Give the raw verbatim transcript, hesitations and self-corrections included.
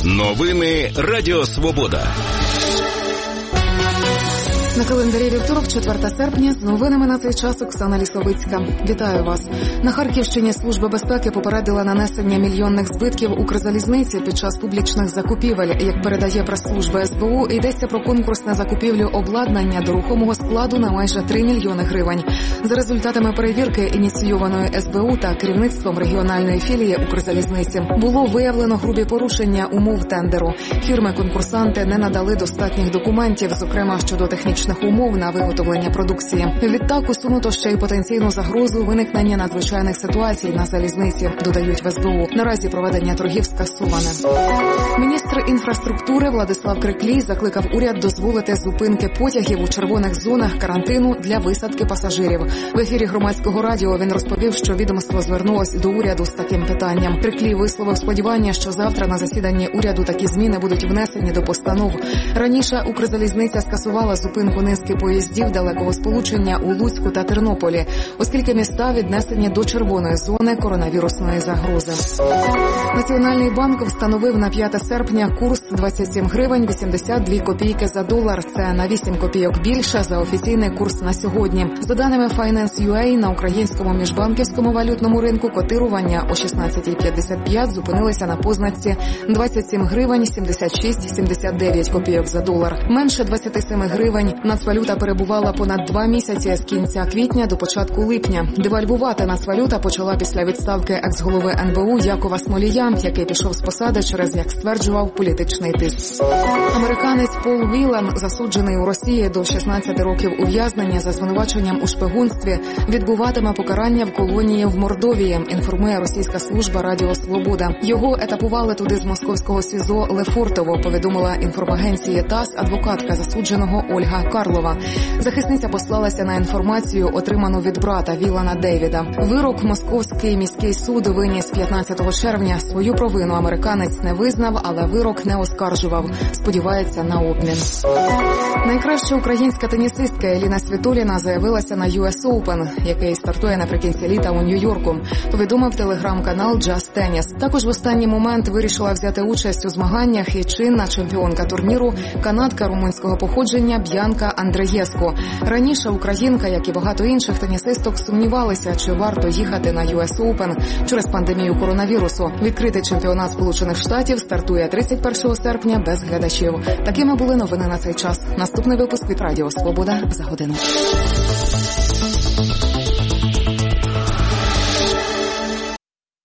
Новини Радіо Свобода. На календарі вівторок, четверте серпня, з новинами на цей час Оксана Лісовицька. Вітаю вас. На Харківщині Служба безпеки попередила нанесення мільйонних збитків Укрзалізниці під час публічних закупівель. Як передає прес-служба ес бе у, йдеться про конкурс на закупівлю обладнання до рухомого складу на майже три мільйони гривень. За результатами перевірки, ініційованої ес бе у та керівництвом регіональної філії Укрзалізниці, було виявлено грубі порушення умов тендеру. Фірми-конкурсанти не надали достатніх документів, зокрема щодо технічних умов на виготовлення продукції. Відтак усунуто ще й потенційну загрозу виникнення надзвичайних ситуацій на залізниці, додають в ес бе у. Наразі проведення торгів скасоване. Міністр інфраструктури Владислав Криклій закликав уряд дозволити зупинки потягів у червоних зонах карантину для висадки пасажирів. В ефірі громадського радіо він розповів, що відомство звернулось до уряду з таким питанням. Криклій висловив сподівання, що завтра на засіданні уряду такі зміни будуть внесені до постанов. Раніше Укрзалізниця скасувала зупинку низки поїздів далекого сполучення у Луцьку та Тернополі, оскільки міста віднесені до червоної зони коронавірусної загрози. Національний банк встановив на п'яте серпня курс двадцять сім гривень вісімдесят дві копійки за долар. Це на вісім копійок більше за офіційний курс на сьогодні. За даними Finance.ua, на українському міжбанківському валютному ринку котирування о шістнадцята п'ятдесят п'ять зупинилися на позначці двадцять сім гривень сімдесят шість сімдесят дев'ять копійок за долар. Менше двадцять сім гривень. Нацвалюта перебувала понад два місяці з кінця квітня до початку липня. Девальвувати нацвалюта почала після відставки екс-голови ен бе у Якова Смолія, який пішов з посади через, як стверджував, політичний тиск. Американець Пол Вілан, засуджений у Росії до шістнадцяти років ув'язнення за звинуваченням у шпигунстві, відбуватиме покарання в колонії в Мордовії, інформує російська служба Радіо Свобода. Його етапували туди з московського СІЗО Лефортово, повідомила інформагенції ТАСС адвокатка засудженого Ольга Карлова. Захисниця послалася на інформацію, отриману від брата Вілана Дейвіда. Вирок московський міський суд виніс п'ятнадцятого червня. Свою провину американець не визнав, але вирок не оскаржував. Сподівається на обмін. Найкраща українська тенісистка Еліна Світоліна заявилася на ю ес Open, який стартує наприкінці літа у Нью-Йорку, повідомив телеграм-канал Just Tennis. Також в останній момент вирішила взяти участь у змаганнях і чинна чемпіонка турніру, канадка румунського походження Б'янка Андреєску. Раніше українка, як і багато інших тенісисток, сумнівалися, чи варто їхати на ю ес Open через пандемію коронавірусу. Відкритий чемпіонат Сполучених Штатів стартує тридцять першого серпня без глядачів. Такими були новини на цей час. Наступний випуск від Радіо Свобода за годину.